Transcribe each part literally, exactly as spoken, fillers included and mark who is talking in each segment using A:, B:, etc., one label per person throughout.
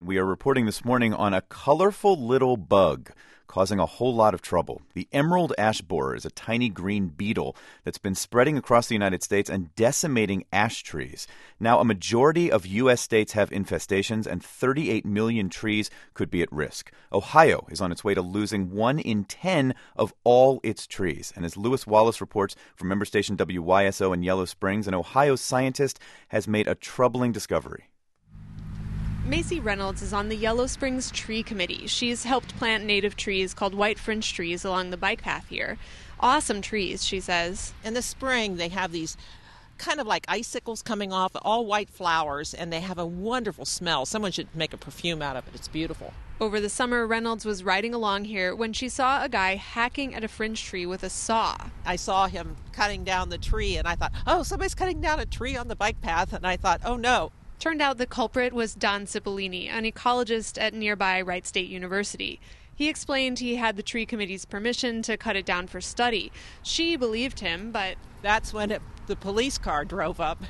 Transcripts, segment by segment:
A: we are reporting this morning on a colorful little bug causing a whole lot of trouble. The emerald ash borer is a tiny green beetle that's been spreading across the United States and decimating ash trees. Now, a majority of U S states have infestations, and thirty-eight million trees could be at risk. Ohio is on its way to losing one in ten of all its trees. And as Lewis Wallace reports from member station W Y S O in Yellow Springs, an Ohio scientist has made a troubling discovery.
B: Macy Reynolds is on the Yellow Springs Tree Committee. She's helped plant native trees called white fringe trees along the bike path here. Awesome trees, she says.
C: In the spring, they have these kind of like icicles coming off, all white flowers, and they have a wonderful smell. Someone should make a perfume out of it. It's beautiful.
B: Over the summer, Reynolds was riding along here when she saw a guy hacking at a fringe tree with a saw.
C: I saw him cutting down the tree, and I thought, oh, somebody's cutting down a tree on the bike path. And I thought, oh, no.
B: Turned out the culprit was Don Cipollini, an ecologist at nearby Wright State University. He explained he had the tree committee's permission to cut it down for study. She believed him, but
C: that's when it, the police car drove up.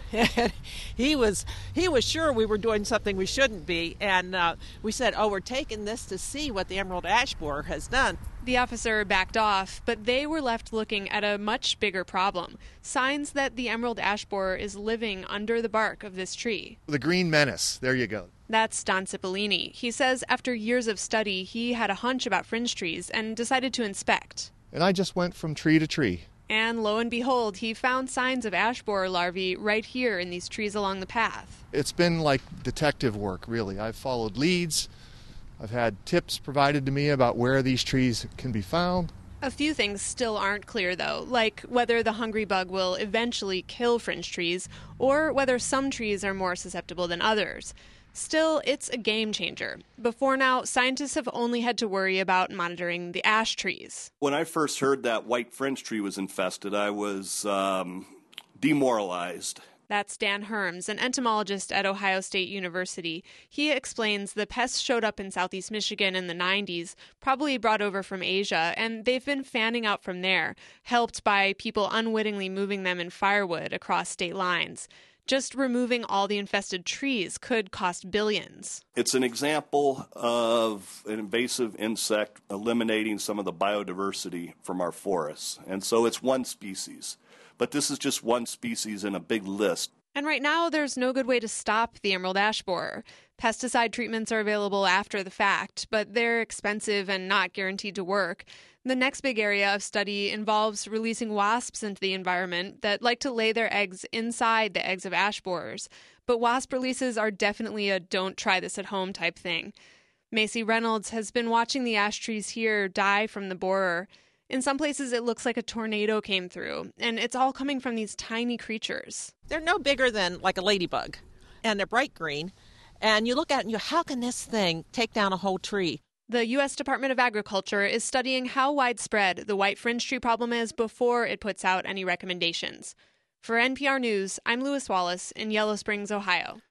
C: he was he was sure we were doing something we shouldn't be, and uh, we said, oh, we're taking this to see what the emerald ash borer has done.
B: The officer backed off, but they were left looking at a much bigger problem. Signs that the emerald ash borer is living under the bark of this tree.
D: The green menace. There you go.
B: That's Don Cipollini. He says after years of study, he had a hunch about fringe trees and decided to inspect.
D: And I just went from tree to tree.
B: And lo and behold, he found signs of ash borer larvae right here in these trees along the path.
D: It's been like detective work, really. I've followed leads. I've had tips provided to me about where these trees can be found.
B: A few things still aren't clear, though, like whether the hungry bug will eventually kill fringe trees or whether some trees are more susceptible than others. Still, it's a game changer. Before now, scientists have only had to worry about monitoring the ash trees.
E: When I first heard that white fringe tree was infested, I was um, demoralized.
B: That's Dan Herms, an entomologist at Ohio State University. He explains the pests showed up in southeast Michigan in the nineties, probably brought over from Asia, and they've been fanning out from there, helped by people unwittingly moving them in firewood across state lines. Just removing all the infested trees could cost billions.
E: It's an example of an invasive insect eliminating some of the biodiversity from our forests. And so it's one species. But this is just one species in a big list.
B: And right now, there's no good way to stop the emerald ash borer. Pesticide treatments are available after the fact, but they're expensive and not guaranteed to work. The next big area of study involves releasing wasps into the environment that like to lay their eggs inside the eggs of ash borers. But wasp releases are definitely a don't try this at home type thing. Macy Reynolds has been watching the ash trees here die from the borer. In some places, it looks like a tornado came through, and it's all coming from these tiny creatures.
C: They're no bigger than like a ladybug, and they're bright green. And you look at it and you go, how can this thing take down a whole tree?
B: The U S Department of Agriculture is studying how widespread the white fringe tree problem is before it puts out any recommendations. For N P R News, I'm Lewis Wallace in Yellow Springs, Ohio.